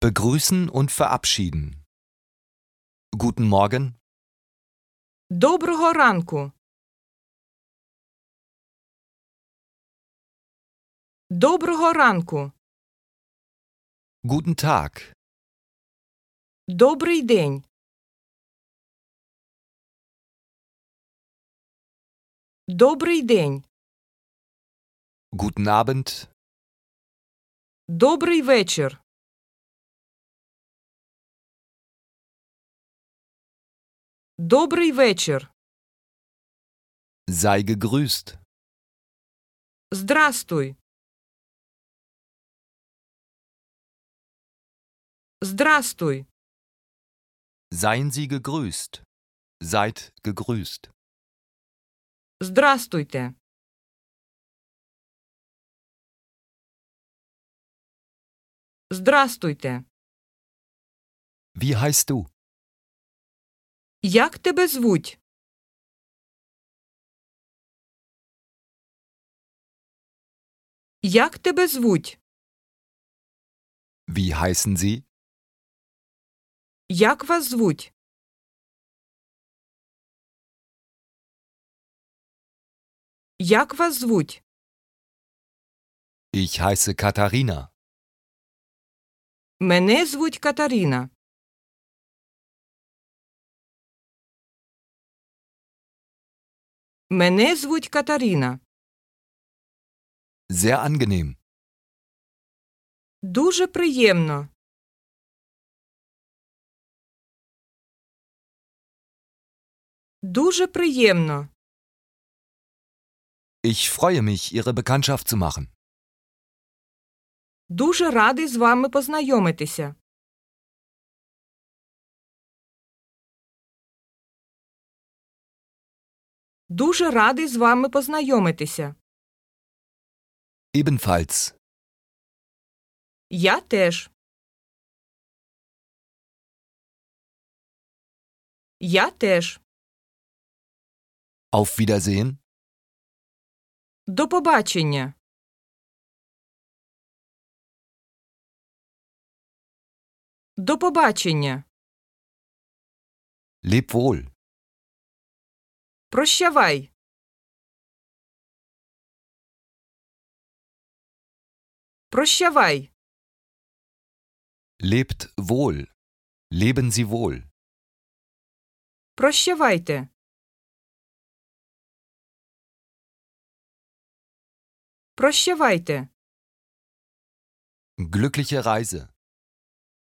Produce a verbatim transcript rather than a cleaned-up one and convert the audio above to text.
Begrüßen und verabschieden. Guten Morgen. Доброго ранку. Доброго ранку. Guten Tag. Добрий день. Добрий день. Guten Abend. Добрий вечір. Добрий вечір. Sei gegrüßt. Здрастуй. Здрастуй. Seien Sie gegrüßt. Seid gegrüßt. Здрастуйте. Здрастуйте. Wie heißt du? Як тебе звуть? Як тебе звуть? Wie heißen Sie? Як вас звуть? Як вас звуть? Ich heiße Katharina. Мене звуть Катерина. Мене звуть Катерина. Sehr angenehm. Дуже приємно. Дуже приємно. Ich freue mich, Ihre Bekanntschaft zu machen. Дуже радий з вами познайомитися. Дуже радий з вами познайомитися. Ebenfalls. Я теж. Я теж. Auf Wiedersehen. До побачення. До побачення. Leb wohl. Прощавай. Прощавай. Lebt wohl. Leben Sie wohl. Прощавайте. Прощавайте. Glückliche Reise.